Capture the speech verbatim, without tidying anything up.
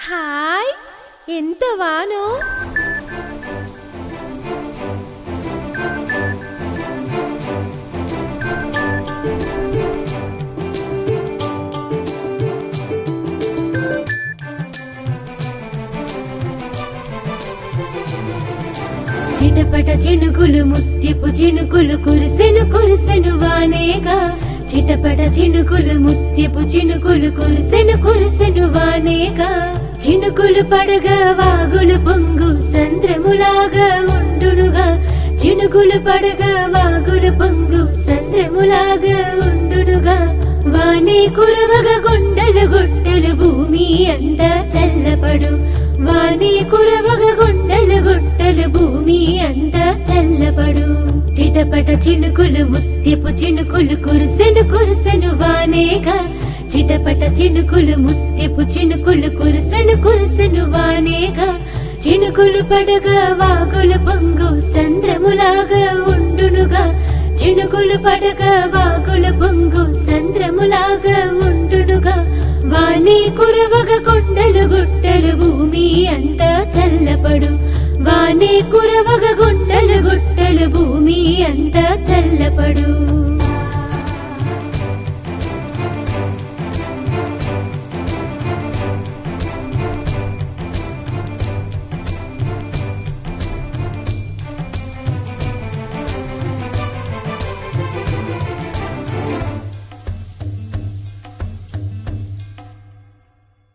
hi ఎంత వానో చిటపట చినుకులు ముత్యపు చినుకులు కురిసెను కురిసెను వానేగా చిటపట చినుకులు ముత్యపు చినుకులు కురిసెను కురిసెను వానేగా చినుకులు పడగా వాగులు పొంగు సంద్రములాగా ఉండునుగా చినుకులు పడగా వాగులు పొంగు సంద్రములాగా ఉండునుగా వానే కురవగా గుండెలు గుట్టలు భూమి అంతా చల్లపడు వానే కురవగా గుండెలు గుట్టలు భూమి అంతా చల్లపడు చిటపట చినుకులు ముత్యపు చినుకులు కురిసెను కురిసెను వానేగా చిటపట చినుకులు ముత్యపు చినుకులు కురిసెను కురిసెను వానేగా చినుకులు పడగా వాగులు పొంగు సంద్రములాగా ఉండునుగా చినుకులు పడగా వాగులు పొంగు సంద్రములాగా ఉండునుగా వానే కురవగా కొండలు గుట్టలు భూమి అంతా చల్లపడు వానే కురవగా గుండెలు గుట్టలు